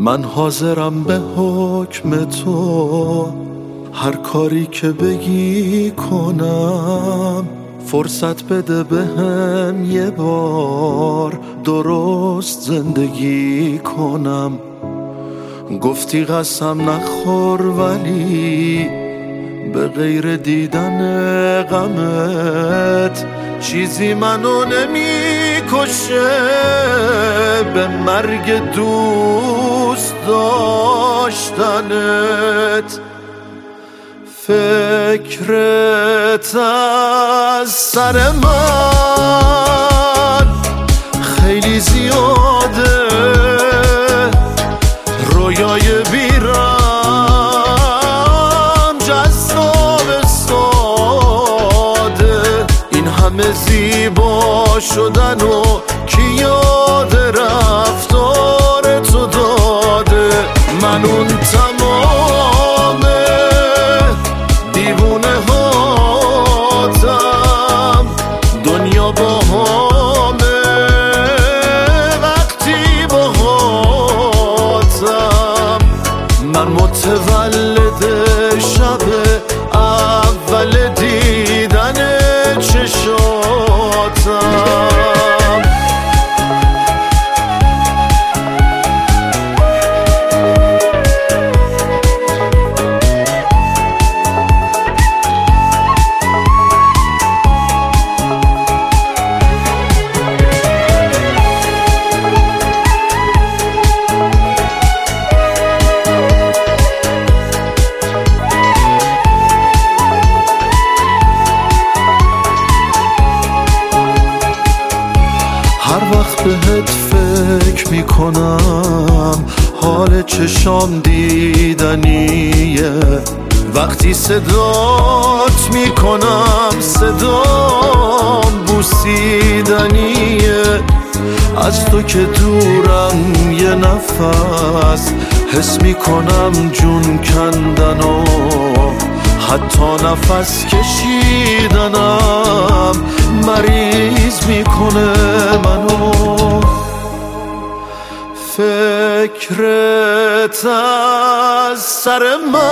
من حاضرم به حکم تو هر کاری که بگی کنم. فرصت بده بهم یه بار درست زندگی کنم. گفتی قسم نخور ولی به غیر دیدن غمت چیزی منو نمیکشه به مرگ دوست داشتنت. فکرت از سر من خیلی زیاده، رویای بیرم جذاب ساده. این همه زیبا شدن و کی یاد رفتار تو داده. من اون تمام دیوونه هاتم، دنیا با همه وقتی با هاتم. من متولد شب اول دیدن چشاتم. هر وقت بهت فکر میکنم حال چشام دیدنیه. وقتی صدات میکنم صدام بوسیدنیه. از تو که دورم یه نفس حس میکنم جون کندن و حتی نفس کشیدنم مریض میکنه منو. فکرت از سر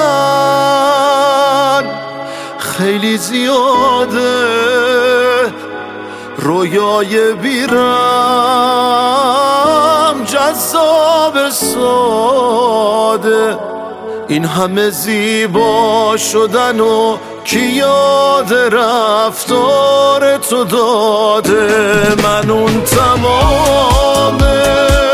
من خیلی زیاده، رویای بیرم جذاب ساده. این همه زیبا شدن و کی یاد رفتار تو داده. من اون تمام